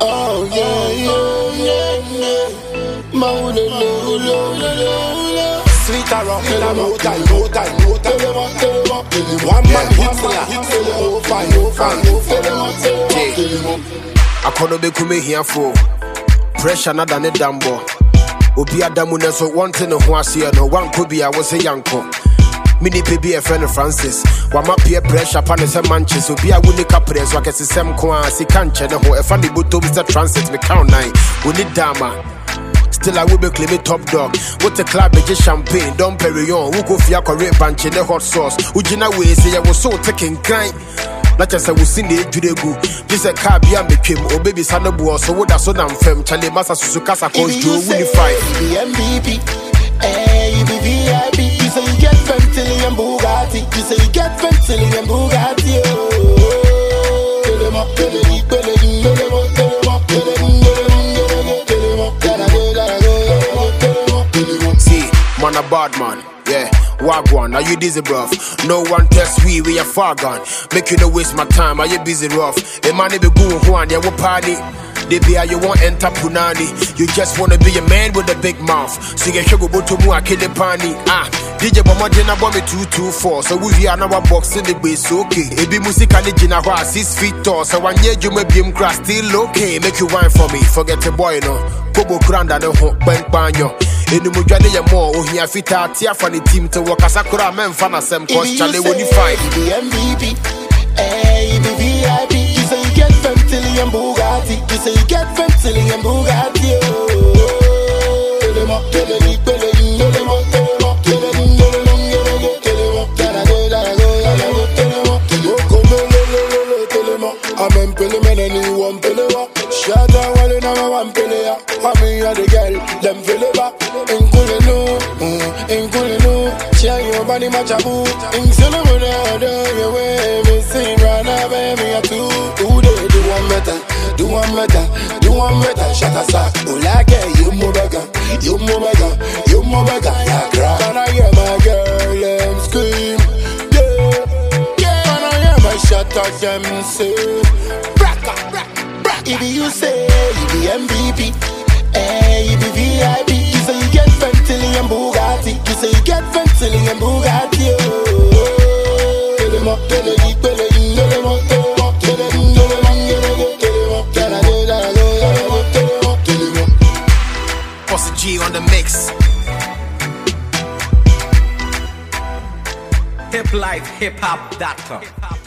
Oh yeah. Sweet around, no time. One man hits I couldn't be coming here for pressure, not than a dambo. Obi Adamu so one thing who I see no one could be I was a yanko. Mini baby a friend of Francis. One my peer pressure upon the manches. Obi I wouldn't capres like a system coin. See can't check the whole a funny boot to Mr. Transit me count 9. We need Dama. Still I will be claiming top dog. What the club is champagne, Dom Perignon. Who go for your career bunch in the hot sauce. Ujina way say I was so taking kind. Not just I will sing the Judegu. Just a car beyond me Kim or baby Sanabu. So what that's so damn femme. Charlie Massa Susukasa coach Joe Winify. The MVP, you be VIP. You say you get Bentley and Bugatti. You say you get Bentley and Bugatti. See, man a bad man, yeah. Wagwan, are you dizzy, bruv? No one test we are far gone. Make you no waste my time, are you busy rough? A man be go one, yeah, what party? They be you want enter punani. You just wanna be a man with a big mouth. So you should go to mua kill the pani. DJ Bomadina bomb me 224. So we are now box in the base, okay. It be music and the Gina 6 feet tall. So one year you may be grass still okay. Make you wine for me, forget the boy no. Kobo Granda no bank banyo. In the Mujani more, oh here fit out here for the team to work as a crowd man fan as them cause Charlie when you fight. The MVP, you be VIP. You say you get Bentley and Bugatti. You say you get Bentley and Bugatti. I'm in Peleman and you want Pelewa. Shut down while you never want Pelea. I'm in the girl, them Peleba. In Kulinu, share your body machabu. In Solomon, your way, we sing Rana, baby, a two. Who they do one better? Shut us up. Ulake, you mobega, yeah, cry. Can I hear my girl, them scream? Shut up, them say if you say you be MVP, you be VIP. You say you get Bentley and Bugatti. You say you get Bentley and Bugatti. Bossy G on the mix. Hiplifehip-hop.com